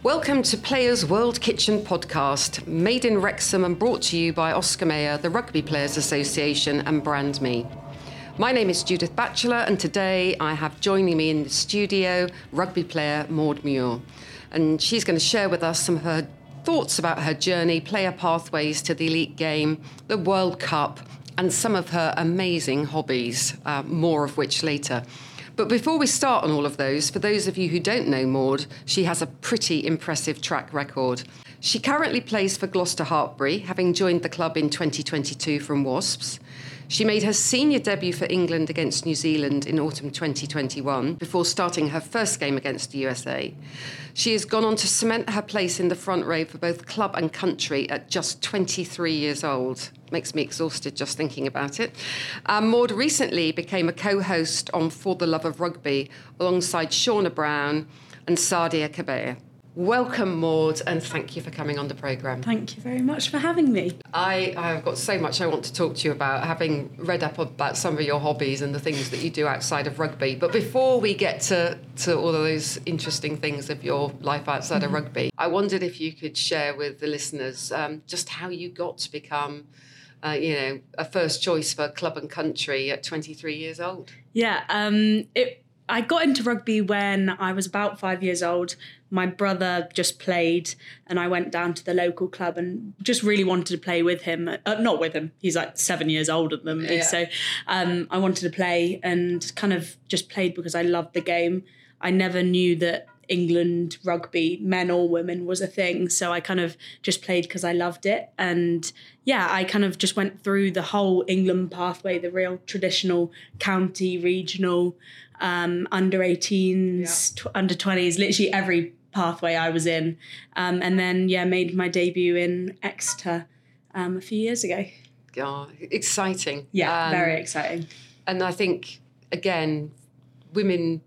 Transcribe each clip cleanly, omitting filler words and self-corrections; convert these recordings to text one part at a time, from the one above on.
Welcome to Players World Kitchen podcast, made in Wrexham and brought to you by Oscar Mayer, the Rugby Players Association, and Brand Me. My name is Judith Batchelor, and today I have joining me in the studio rugby player Maud Muir. And she's going to share with us some of her thoughts about her journey, player pathways to the elite game, the World Cup, and some of her amazing hobbies, more of which later. But before we start on all of those, for those of you who don't know Maud, she has a pretty impressive track record. She currently plays for Gloucester Hartpury, having joined the club in 2022 from Wasps. She made her senior debut for England against New Zealand in autumn 2021 before starting her first game against the USA. She has gone on to cement her place in the front row for both club and country at just 23 years old. Makes me exhausted just thinking about it. Maud recently became a co-host on For the Love of Rugby alongside Shauna Brown and Sadia Kabir. Welcome, Maud, and thank you for coming on the programme. Thank you very much for having me. I have got so much I want to talk to you about, having read up about some of your hobbies and the things that you do outside of rugby. But before we get to all of those interesting things of your life outside of rugby, I wondered if you could share with the listeners just how you got to become a first choice for club and country at 23 years old. Yeah, I got into rugby when I was about 5 years old. My brother just played and I went down to the local club and just really wanted to play with him. Not with him, he's like 7 years older than me. Yeah. So I wanted to play and kind of just played because I loved the game. I never knew that England rugby, men or women, was a thing. So I kind of just played because I loved it. And yeah, I kind of just went through the whole England pathway, the real traditional county, regional, under 18s, under 20s, literally every pathway I was in. And then, made my debut in Exeter a few years ago. Oh, exciting. Yeah, very exciting. And I think, again, women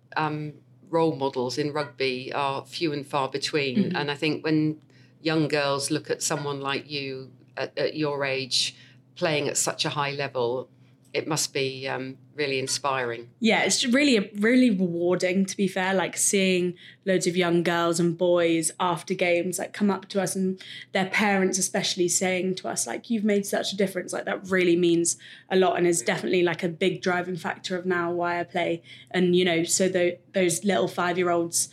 role models in rugby are few and far between. Mm-hmm. And I think when young girls look at someone like you at your age playing at such a high level, it must be really inspiring. Yeah, it's really rewarding, to be fair, like seeing loads of young girls and boys after games like come up to us and their parents especially saying to us, like, you've made such a difference. Like, that really means a lot and is definitely like a big driving factor of now why I play. And, so those little 5-year-olds,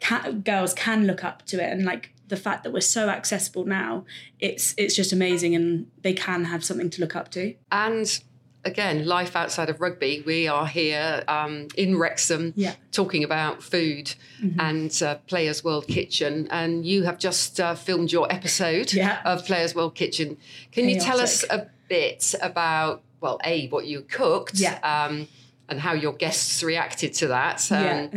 girls can look up to it. And like the fact that we're so accessible now, it's just amazing and they can have something to look up to. And again, life outside of rugby. We are here in Wrexham talking about food and Players World Kitchen. And you have just filmed your episode of Players World Kitchen. Can you tell us a bit about, well, A, what you cooked and how your guests reacted to that,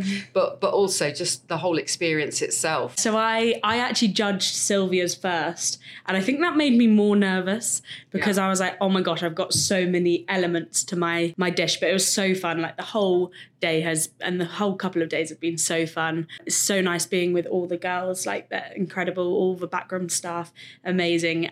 but also just the whole experience itself? So I actually judged Sylvia's first, and I think that made me more nervous because I was like, oh my gosh, I've got so many elements to my dish, but it was so fun. Like the whole day and the whole couple of days have been so fun. It's so nice being with all the girls, like they're incredible, all the background staff, amazing.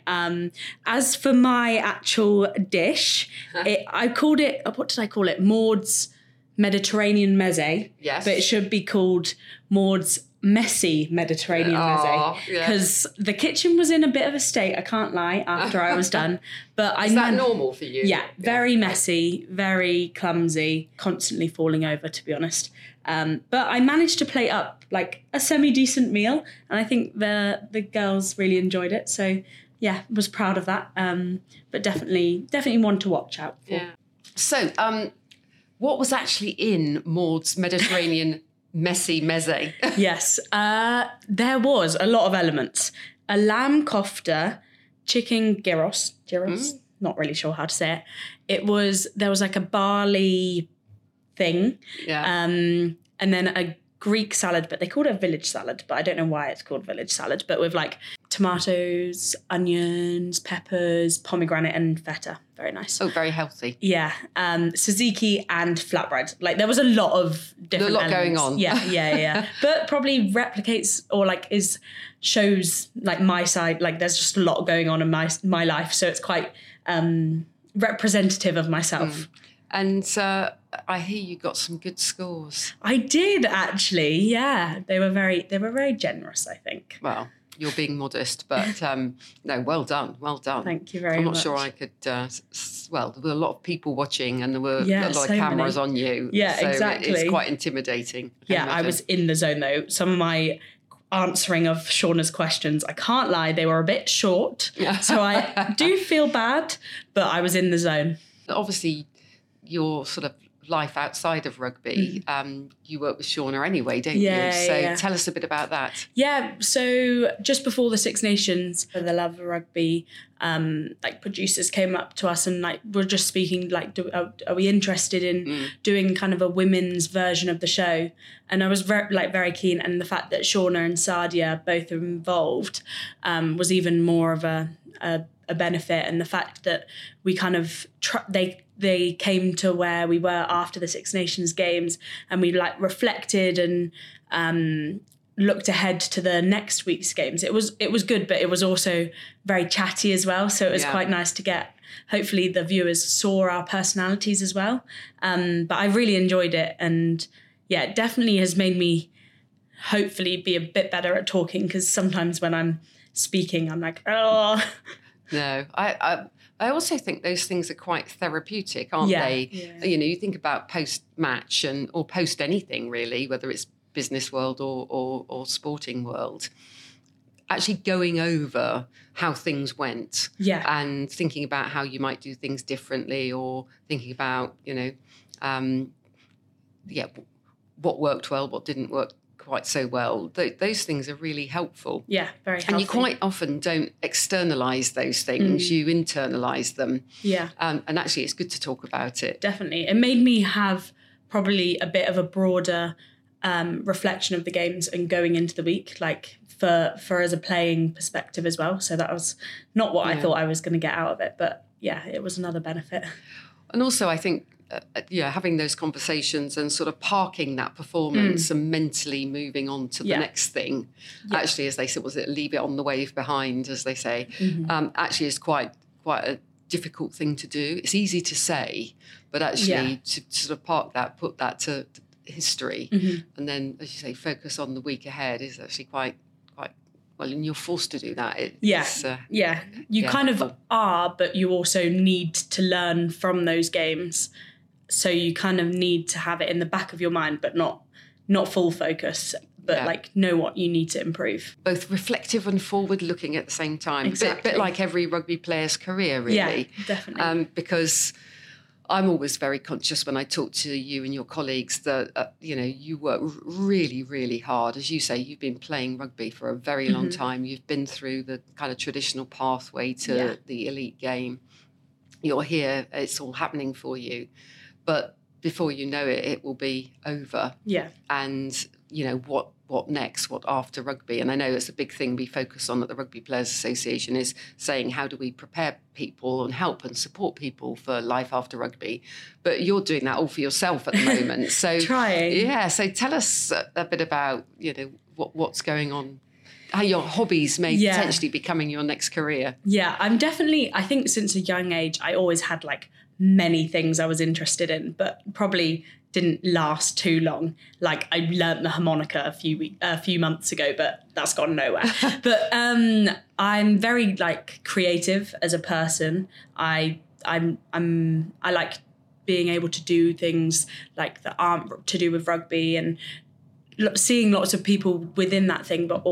As for my actual dish, I called it, what did I call it? Maud's Mediterranean Meze. Yes. But it should be called Maud's Messy Mediterranean Meze, because the kitchen was in a bit of a state, I can't lie, after I was done. But Is that normal for you? Yeah, very messy, very clumsy, constantly falling over, to be honest. But I managed to plate up like a semi-decent meal, and I think the girls really enjoyed it. So yeah, was proud of that. But definitely one to watch out for. Yeah. So what was actually in Maud's Mediterranean Messy Meze? Yes, there was a lot of elements. A lamb kofta, chicken gyros, not really sure how to say it. There was like a barley thing, and then a Greek salad, but they called it a village salad, but I don't know why it's called village salad, but with like tomatoes, onions, peppers, pomegranate and feta. Very nice. Oh, very healthy. Yeah. Tzatziki and flatbread. Like there was a lot of different elements going on. Yeah. But probably replicates or like shows like my side, like there's just a lot going on in my life. So it's quite representative of myself. And I hear you got some good scores. I did actually, yeah. They were very generous, I think. Well, you're being modest, but no, well done. Thank you very much. I'm not sure I could. Well, there were a lot of people watching, and there were a lot of cameras on you. Yeah, so exactly. It's quite intimidating. Yeah, I was in the zone though. Some of my answering of Shauna's questions, I can't lie, they were a bit short. So I do feel bad, but I was in the zone. Obviously, your sort of life outside of rugby, you work with Shauna anyway, don't you? So tell us a bit about that. Yeah, so just before the Six Nations, for the Love of Rugby, producers came up to us and were just speaking are we interested in doing kind of a women's version of the show? And I was very keen, and the fact that Shauna and Sadia both are involved was even more of a benefit, and the fact that we kind of they came to where we were after the Six Nations games, and we reflected and looked ahead to the next week's games. It was good, but it was also very chatty as well. So it was quite nice to get. Hopefully the viewers saw our personalities as well. But I really enjoyed it, and it definitely has made me hopefully be a bit better at talking, because sometimes when I'm speaking, I'm like, oh. No, I also think those things are quite therapeutic, aren't they? Yeah. You think about post-match or post anything really, whether it's business world or sporting world, actually going over how things went and thinking about how you might do things differently, or thinking about, what worked well, what didn't work quite so well. Those things are really helpful. Yeah, very helpful. And you quite often don't externalise those things, you internalise them. Yeah. And actually it's good to talk about it. Definitely. It made me have probably a bit of a broader reflection of the games and going into the week, for as a playing perspective as well. So that was not what I thought I was going to get out of it, but it was another benefit. And also I think having those conversations and sort of parking that performance and mentally moving on to the next thing, actually, as they say, leave it on the wave behind, as they say, actually is quite a difficult thing to do. It's easy to say, but actually to sort of park that, put that to history, and then, as you say, focus on the week ahead is actually quite well, and you're forced to do that. You kind of are, but you also need to learn from those games. So you kind of need to have it in the back of your mind, but not full focus, but know what you need to improve. Both reflective and forward looking at the same time. Exactly. A bit like every rugby player's career, really. Yeah, definitely. Because I'm always very conscious when I talk to you and your colleagues that, you work really, really hard. As you say, you've been playing rugby for a very long time. You've been through the kind of traditional pathway to the elite game. You're here, it's all happening for you. But before you know it, it will be over. Yeah. And, what next, what after rugby? And I know it's a big thing we focus on at the Rugby Players Association, is saying how do we prepare people and help and support people for life after rugby? But you're doing that all for yourself at the moment. So trying. Yeah, so tell us a bit about, what's going on, how your hobbies may potentially be becoming your next career. Yeah, I think since a young age, I always had many things I was interested in, but probably didn't last too long. I learnt the harmonica a few months ago, but that's gone nowhere. But I'm very creative as a person. I like being able to do things that aren't to do with rugby, and seeing lots of people within that thing, but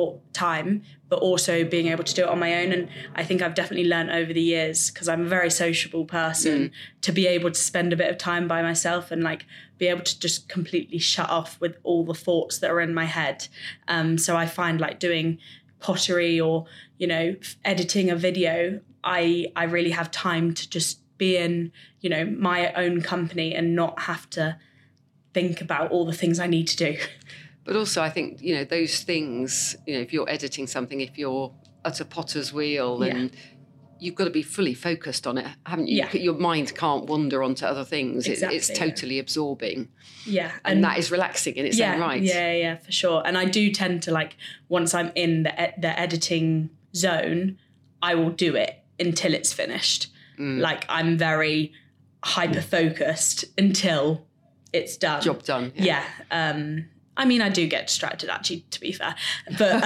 also being able to do it on my own. And I think I've definitely learned over the years, because I'm a very sociable person, to be able to spend a bit of time by myself and be able to just completely shut off with all the thoughts that are in my head. So I find doing pottery or, editing a video, I really have time to just be in, my own company and not have to think about all the things I need to do. But also, I think, those things, if you're editing something, if you're at a potter's wheel, and you've got to be fully focused on it, haven't you? Yeah. Your mind can't wander onto other things. Exactly, it's totally absorbing. Yeah. And that is relaxing in its own right. Yeah, for sure. And I do tend to, once I'm in the editing zone, I will do it until it's finished. I'm very hyper-focused until it's done. Job done. Yeah. I mean, I do get distracted, actually, to be fair. But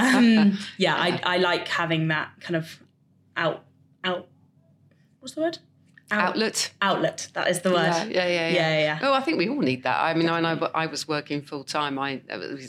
I like having that kind of out. What's the word? Outlet. That is the word. Yeah. Oh, I think we all need that. I mean, when I was working full time, I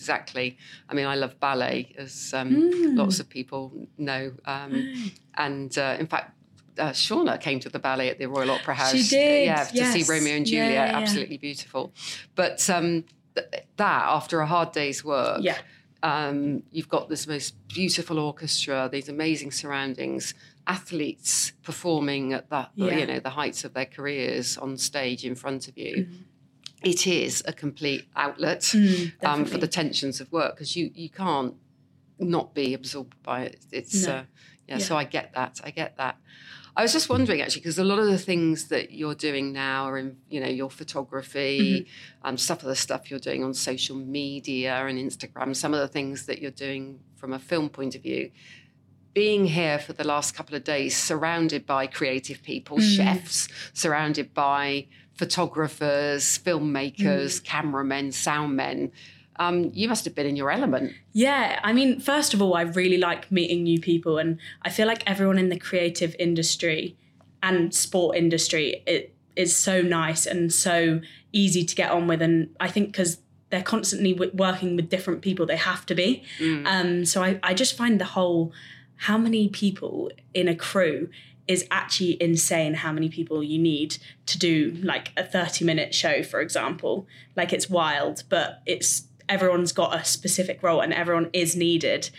love ballet, as lots of people know. And in fact, Shauna came to the ballet at the Royal Opera House. She did. Yeah, to see Romeo and Juliet. Yeah. Absolutely beautiful. But that after a hard day's work. Yeah. You've got this most beautiful orchestra, these amazing surroundings, athletes performing at the heights of their careers on stage in front of you. Mm-hmm. It is a complete outlet for the tensions of work, because you can't not be absorbed by it. It's so I get that. I was just wondering, actually, because a lot of the things that you're doing now are in, your photography, some of the stuff you're doing on social media and Instagram, some of the things that you're doing from a film point of view. Being here for the last couple of days, surrounded by creative people, chefs, surrounded by photographers, filmmakers, cameramen, soundmen, you must have been in your element. Yeah, I mean, first of all, I really like meeting new people, and I feel like everyone in the creative industry and sport industry, it is so nice and so easy to get on with. And I think because they're constantly working with different people, they have to be. So I just find the whole, how many people in a crew is actually insane, how many people you need to do like a 30-minute show, for example. Like, it's wild, but everyone's got a specific role and everyone is needed,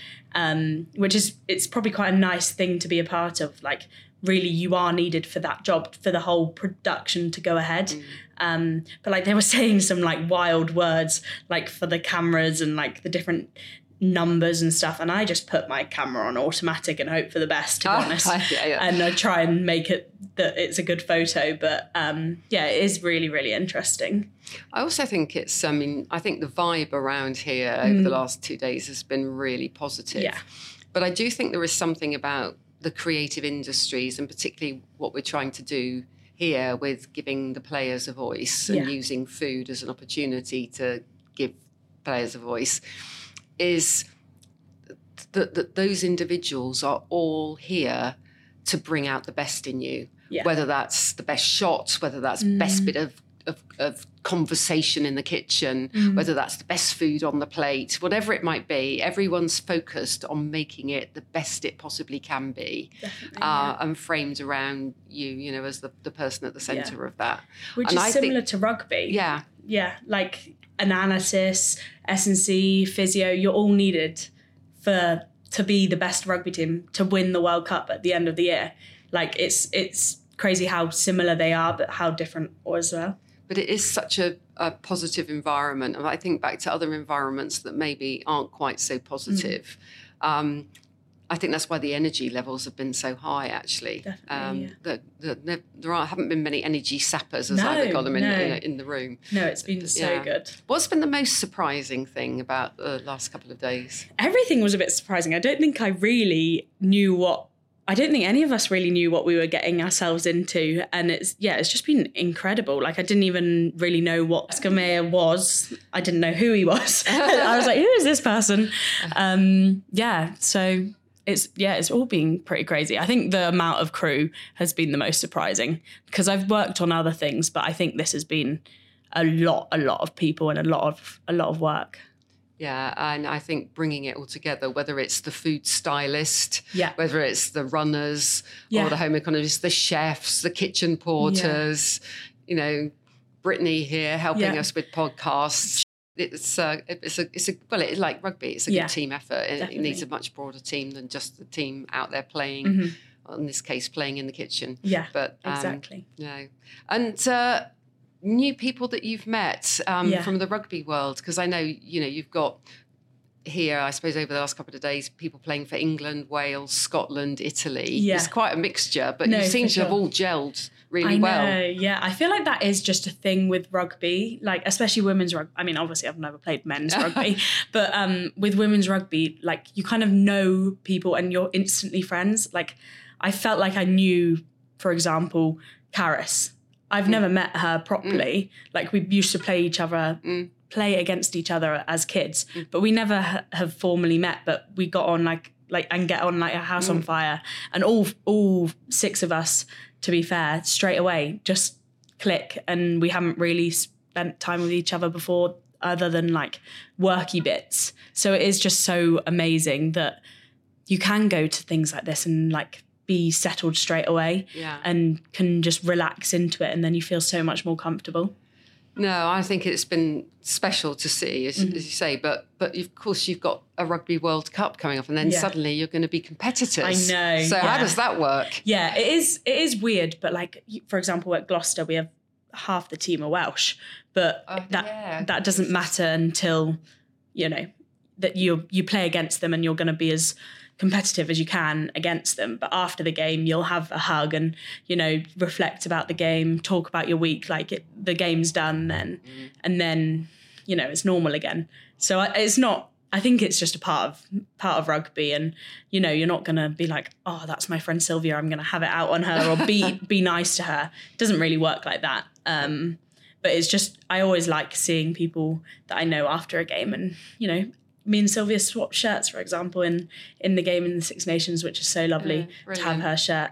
it's probably quite a nice thing to be a part of. Like, really, you are needed for that job, for the whole production to go ahead. But like, they were saying some like wild words, like for the cameras and like the different numbers and stuff, and I just put my camera on automatic and hope for the best, to be honest. And I try and make it that it's a good photo, but it is really, really interesting. I also think I think the vibe around here over the last 2 days has been really positive. But I do think there is something about the creative industries, and particularly what we're trying to do here with giving the players a voice and using food as an opportunity to give players a voice, is that those individuals are all here to bring out the best in you. Whether that's the best shot, whether that's best bit of conversation in the kitchen, whether that's the best food on the plate, whatever it might be, everyone's focused on making it the best it possibly can be, and framed around you, as the person at the centre of that. Which is similar to rugby. Yeah, like analysis, S&C, physio, you're all needed to be the best rugby team, to win the World Cup at the end of the year. Like, it's crazy how similar they are, but how different as well. But it is such a positive environment. And I think back to other environments that maybe aren't quite so positive. I think that's why the energy levels have been so high, actually. Definitely, there haven't been many energy sappers, as I would call them, in the room. No, it's been so good. What's been the most surprising thing about the last couple of days? Everything was a bit surprising. I don't think any of us really knew what we were getting ourselves into. And it's just been incredible. Like, I didn't even really know what Oscar Mayer was. I didn't know who he was. I was like, who is this person? So it's all been pretty crazy. I think the amount of crew has been the most surprising, because I've worked on other things, but I think this has been a lot of people and a lot of work. Yeah, and I think bringing it all together, whether it's the food stylist, whether it's the runners or the home economists, the chefs, the kitchen porters, Brittany here helping us with podcasts. It's like rugby. It's a good team effort. It needs a much broader team than just the team out there playing. In this case, playing in the kitchen. Yeah, but exactly. And new people that you've met from the rugby world, because I know you've got here, I suppose, over the last couple of days, people playing for England, Wales, Scotland, Italy. It's quite a mixture, but you seem to have all gelled really well. I feel like that is just a thing with rugby, like especially women's rugby. I mean, obviously I've never played men's rugby, but with women's rugby, like, you kind of know people and you're instantly friends. Like, I felt like I knew, for example, Caris. I've never met her properly. Like we used to play against each other as kids, but we never have formally met. But we got on like and get on like a house on fire, and all 6 of us, to be fair, straight away just click, and we haven't really spent time with each other before, other than like worky bits. So it is just so amazing that you can go to things like this and like be settled straight away, and can just relax into it, and then you feel so much more comfortable. No, I think it's been special to see, as you say, but of course you've got a Rugby World Cup coming up, and then suddenly you're going to be competitors. I know. So how does that work? Yeah, it is weird, but like, for example, at Gloucester, we have half the team are Welsh, but that doesn't matter until, that you play against them and you're going to be as competitive as you can against them. But after the game, you'll have a hug and, reflect about the game, talk about your week, like the game's done then. And then, it's normal again. So it's not, I think it's just a part of rugby, and, you're not going to be like, oh, that's my friend Sylvia, I'm going to have it out on her, or be nice to her. It doesn't really work like that. But it's just, I always like seeing people that I know after a game, and, me and Sylvia swapped shirts, for example, in the game in the Six Nations, which is so lovely to have her shirt.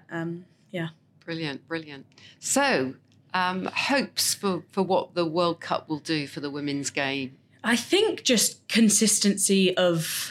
Brilliant. So, hopes for what the World Cup will do for the women's game? I think just consistency of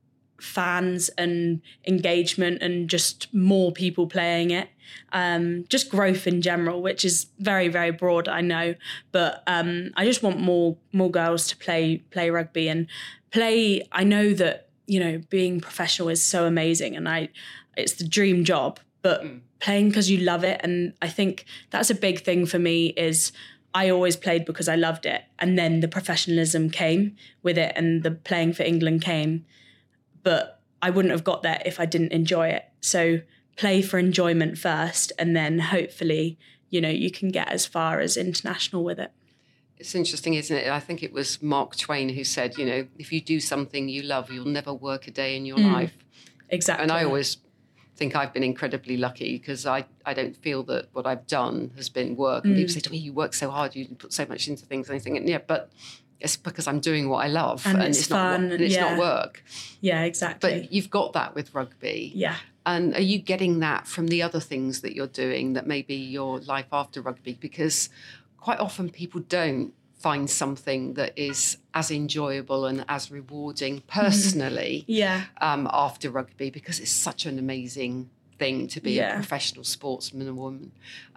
fans and engagement, and just more people playing it. Just growth in general, which is very, very broad, I know. But I just want more girls to play rugby and play. I know that, being professional is so amazing, and it's the dream job, but playing because you love it. And I think that's a big thing for me, is I always played because I loved it. And then the professionalism came with it, and the playing for England came. But I wouldn't have got there if I didn't enjoy it. So play for enjoyment first, and then hopefully, you can get as far as international with it. It's interesting, isn't it? I think it was Mark Twain who said, if you do something you love, you'll never work a day in your life. Exactly. And I always think I've been incredibly lucky, because I don't feel that what I've done has been work. And people say to me, you work so hard, you put so much into things. And I think, but it's because I'm doing what I love, and it's fun, and it's not work. Yeah, exactly. But you've got that with rugby. Yeah. And are you getting that from the other things that you're doing that may be your life after rugby? Because quite often people don't find something that is as enjoyable and as rewarding personally after rugby, because it's such an amazing thing to be a professional sportsman and woman.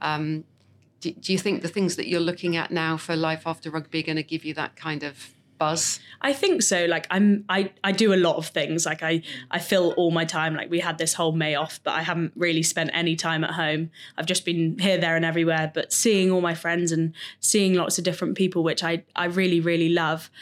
Do you think the things that you're looking at now for life after rugby are going to give you that kind of buzz? I think so. Like I do a lot of things. Like I fill all my time. Like we had this whole May off, but I haven't really spent any time at home. I've just been here, there and everywhere, but seeing all my friends and seeing lots of different people, which I really, really love.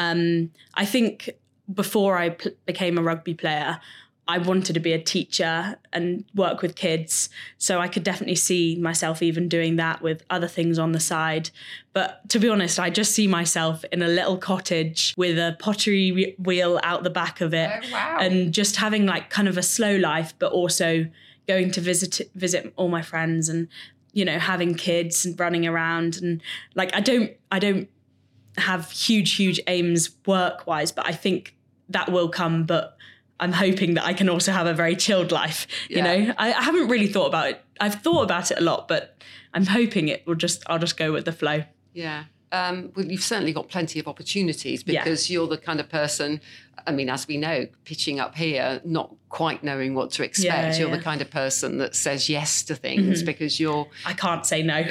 I think before I became a rugby player, I wanted to be a teacher and work with kids. So I could definitely see myself even doing that with other things on the side. But to be honest, I just see myself in a little cottage with a pottery wheel out the back of it. Oh, wow. And just having like kind of a slow life, but also going to visit all my friends, and, having kids and running around. And like, I don't have huge aims work-wise, but I think that will come. But I'm hoping that I can also have a very chilled life. I haven't really thought about it. I've thought about it a lot, but I'm hoping I'll just go with the flow. Yeah. Well, you've certainly got plenty of opportunities, because you're the kind of person, I mean, as we know, pitching up here, not quite knowing what to expect. You're the kind of person that says yes to things because I can't say no.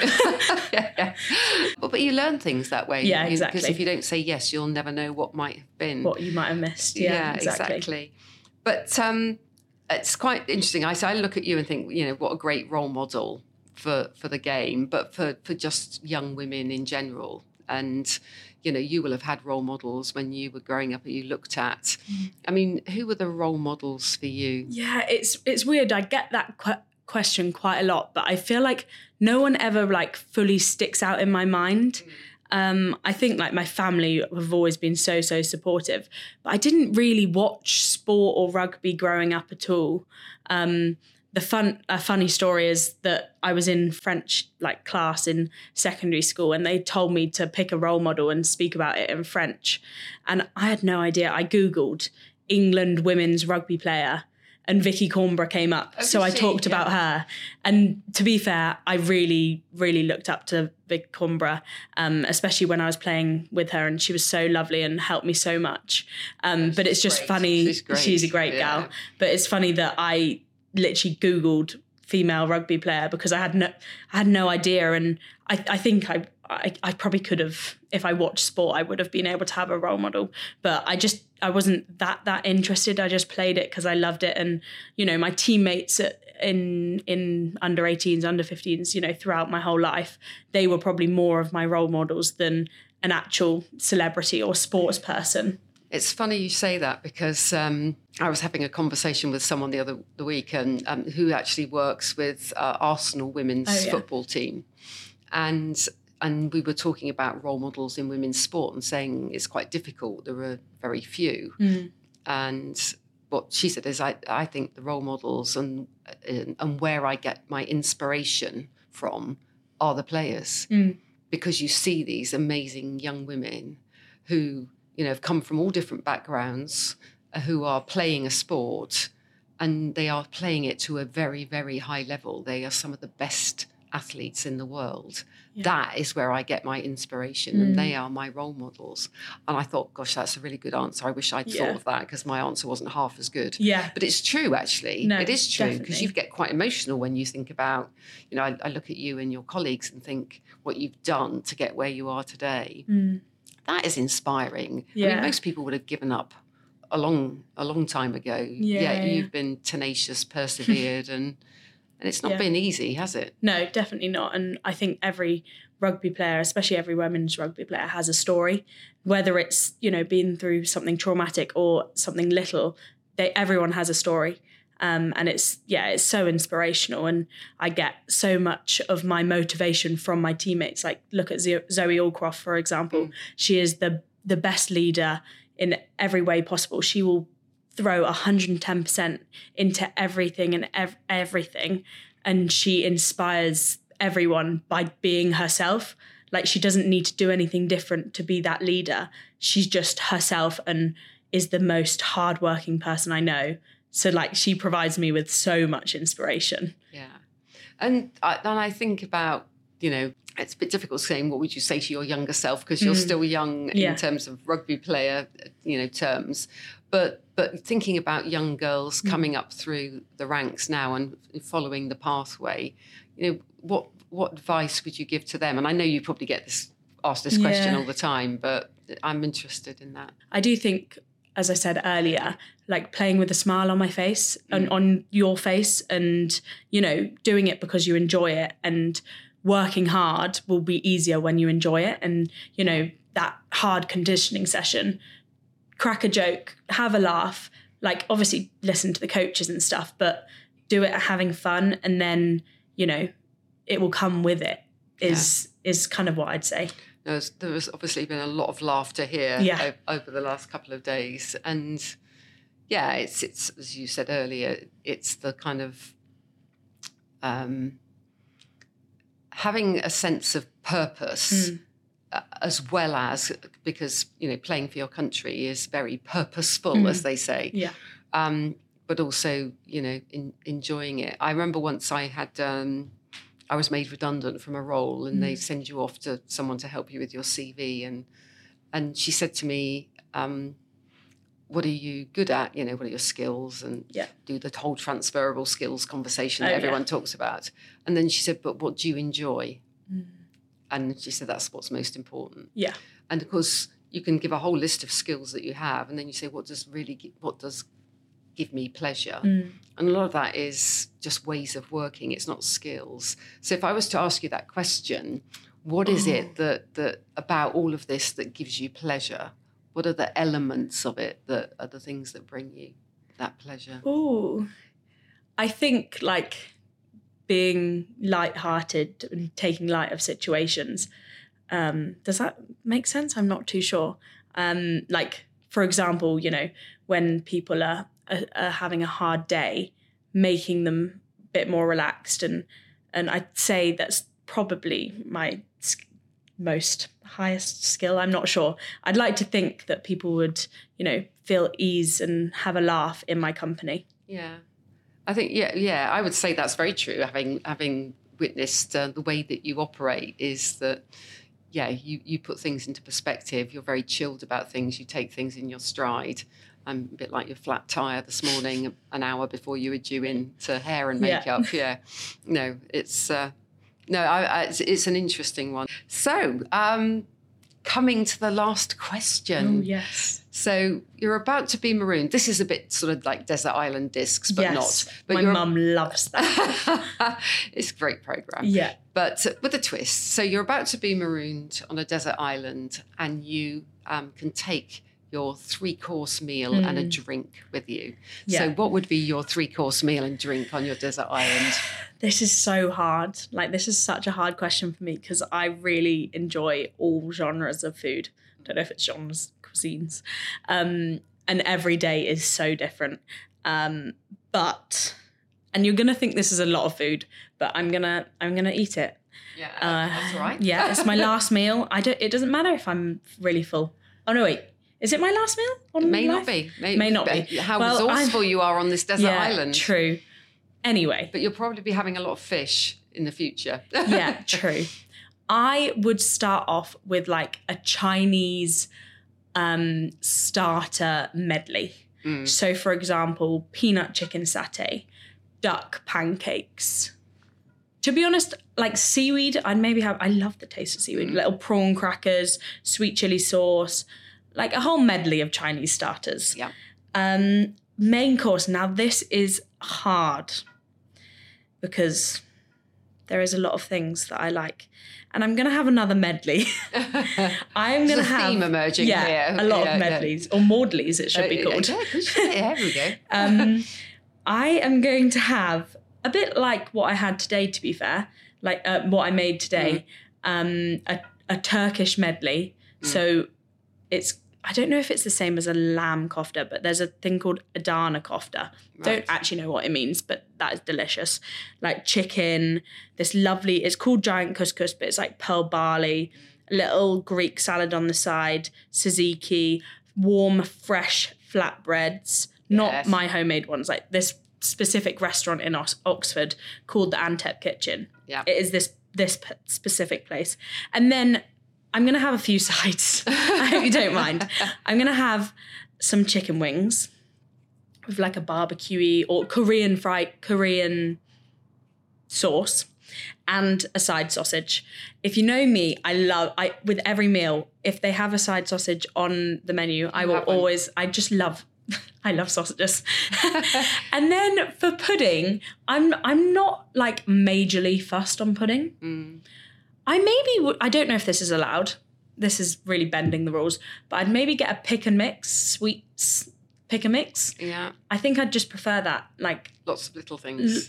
But you learn things that way. Yeah, exactly. Because if you don't say yes, you'll never know what might have been. What you might have missed. Yeah, exactly. But it's quite interesting. I look at you and think, what a great role model for the game, but for just young women in general. And, you will have had role models when you were growing up that you looked at. I mean, who were the role models for you? Yeah, it's weird. I get that question quite a lot, but I feel like no one ever like fully sticks out in my mind. I think like my family have always been so supportive, but I didn't really watch sport or rugby growing up at all. a funny story is that I was in French like class in secondary school, and they told me to pick a role model and speak about it in French. And I had no idea. I Googled England women's rugby player, and Vicky Cornborough came up. So I talked about her. And to be fair, I really, really looked up to Vicky Cornborough, especially when I was playing with her, and she was so lovely and helped me so much. But it's just funny. She's a great gal. But it's funny that I literally Googled female rugby player because I had no idea. And I think I probably could have, if I watched sport, I would have been able to have a role model, but I wasn't that interested. I just played it because I loved it. And, you know, my teammates in under 18s, under 15s, you know, throughout my whole life, they were probably more of my role models than an actual celebrity or sports person. It's funny you say that because I was having a conversation with someone the week and who actually works with Arsenal women's football team. And we were talking about role models in women's sport and saying it's quite difficult. There are very few. And what she said is I think the role models and where I get my inspiration from are the players. Because you see these amazing young women who, you know, have come from all different backgrounds, who are playing a sport, and they are playing it to a very, very high level. They are some of the best athletes in the world. That is where I get my inspiration, and they are my role models. And I thought, gosh, that's a really good answer. I wish I'd thought of that because my answer wasn't half as good. But it's true, actually. No, it is true, because you get quite emotional when you think about, you know, I look at you and your colleagues and think what you've done to get where you are today. That is inspiring. I mean, most people would have given up a long time ago. You've been tenacious, persevered, and it's not been easy, has it? No, definitely not. And I think every rugby player, especially every women's rugby player, has a story. Whether it's, you know, been through something traumatic or something little, everyone has a story. And it's so inspirational. And I get so much of my motivation from my teammates. Like, look at Zoe Allcroft, for example. She is the best leader in every way possible. She will throw 110% into everything and everything. And she inspires everyone by being herself. Like, she doesn't need to do anything different to be that leader. She's just herself and is the most hardworking person I know. So, like, she provides me with so much inspiration. Yeah. And I think about, you know, it's a bit difficult saying what would you say to your younger self, because you're still young in terms of rugby player, you know, terms. But thinking about young girls coming up through the ranks now and following the pathway, you know, what advice would you give to them? And I know you probably get asked this question all the time, but I'm interested in that. I do think, as I said earlier, like playing with a smile on my face and on your face, and, you know, doing it because you enjoy it, and working hard will be easier when you enjoy it. And, you know, that hard conditioning session, crack a joke, have a laugh, like obviously listen to the coaches and stuff, but do it having fun, and then, you know, it will come with it is kind of what I'd say. There has obviously been a lot of laughter here over the last couple of days. And it's as you said earlier, it's the kind of having a sense of purpose as well as, because, you know, playing for your country is very purposeful, as they say. But also, you know, enjoying it. I remember once I had... I was made redundant from a role, and they send you off to someone to help you with your CV. And she said to me, what are you good at? You know, what are your skills? And do the whole transferable skills conversation that everyone talks about. And then she said, but what do you enjoy? And she said, that's what's most important. And of course, you can give a whole list of skills that you have, and then you say, what does give me pleasure? And a lot of that is just ways of working. It's not skills. So if I was to ask you that question, what is it that about all of this that gives you pleasure? What are the elements of it that are the things that bring you that pleasure? I think, like, being lighthearted and taking light of situations. Does that make sense? I'm not too sure. Like, for example, you know, when people are having a hard day, making them bit more relaxed, and I'd say that's probably my most highest skill. I'm not sure. I'd like to think that people would, feel ease and have a laugh in my company. Yeah, I think I would say that's very true. Having witnessed the way that you operate, is that you put things into perspective. You're very chilled about things. You take things in your stride. I'm a bit like your flat tire this morning, an hour before you were due in to hair and makeup. Yeah. No, it's it's an interesting one. So, coming to the last question. Oh, yes. So you're about to be marooned. This is a bit sort of like Desert Island Discs, but not. But my mum loves that. It's a great programme. Yeah. But with a twist. So you're about to be marooned on a desert island, and you can take your 3-course meal and a drink with you. Yeah. So what would be your 3-course meal and drink on your desert island? This is so hard. This is such a hard question for me, because I really enjoy all genres of food. I don't know if it's genres, cuisines. And every day is so different. But you're gonna think this is a lot of food, but I'm gonna eat it. Yeah, that's all right. Yeah, it's my last meal. It doesn't matter if I'm really full. Oh no, wait. Is it my last meal? It may not be. May not be. How resourceful you are on this desert island. True. Anyway. But you'll probably be having a lot of fish in the future. Yeah, true. I would start off with a Chinese starter medley. So, for example, peanut chicken satay, duck pancakes. To be honest, seaweed, I'd maybe have... I love the taste of seaweed. Little prawn crackers, sweet chili sauce... a whole medley of Chinese starters. Yeah. Main course. Now, this is hard because there is a lot of things that I like. And I'm going to have another medley. I'm going to have... theme emerging here. A lot of medleys. Or maudleys, it should be called. Yeah, here we go. I am going to have, a bit like what I had today, to be fair, what I made today, a Turkish medley. So it's... I don't know if it's the same as a lamb kofta, but there's a thing called Adana kofta. Right. Don't actually know what it means, but that is delicious. Chicken, this lovely, it's called giant couscous, but it's pearl barley, a little Greek salad on the side, tzatziki, warm, fresh flatbreads, not my homemade ones, this specific restaurant in Oxford called the Antep Kitchen. Yeah. It is this specific place. And then I'm going to have a few sides. I hope you don't mind. I'm going to have some chicken wings with a barbecue-y or Korean sauce and a side sausage. If you know me, with every meal, if they have a side sausage on the menu, I love sausages. And then for pudding, I'm not majorly fussed on pudding. I don't know if this is allowed. This is really bending the rules, but I'd maybe get a pick and mix, sweets pick and mix. Yeah. I think I'd just prefer that. Lots of little things.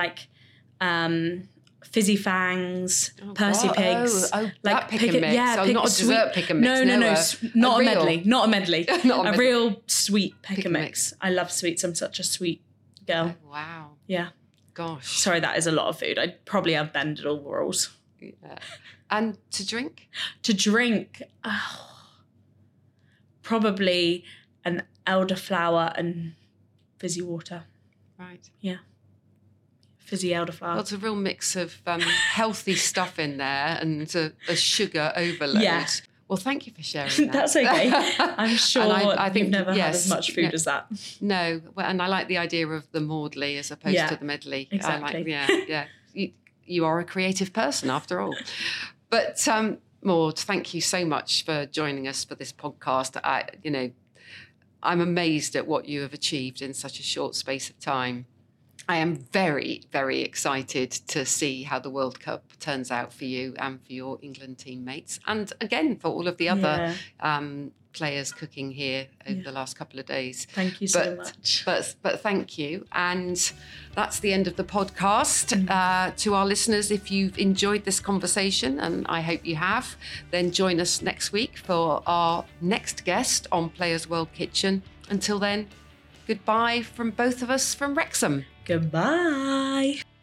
Fizzy fangs, Percy pigs. That pick and mix. Yeah, not a dessert pick and mix. No, not a medley. Not a medley. Not a real sweet pick and mix. I love sweets. I'm such a sweet girl. Oh, wow. Yeah. Gosh. Sorry, that is a lot of food. I'd probably have bended all the rules. Yeah. And to drink? To drink, probably an elderflower and fizzy water. Right. Yeah. Fizzy elderflower. Well, it's a real mix of healthy stuff in there and a sugar overload. Yeah. Well, thank you for sharing that. That's okay. I'm sure I think you've never had as much food as that. No. Well, and I like the idea of the maudley as opposed to the medley. Exactly. You are a creative person after all. But Maud, thank you so much for joining us for this podcast. I'm amazed at what you have achieved in such a short space of time. I am very, very excited to see how the World Cup turns out for you and for your England teammates. And again, for all of the other players cooking here over the last couple of days. Thank you so much. But thank you. And that's the end of the podcast. To our listeners, if you've enjoyed this conversation, and I hope you have, then join us next week for our next guest on Players World Kitchen. Until then, goodbye from both of us from Wrexham. Goodbye.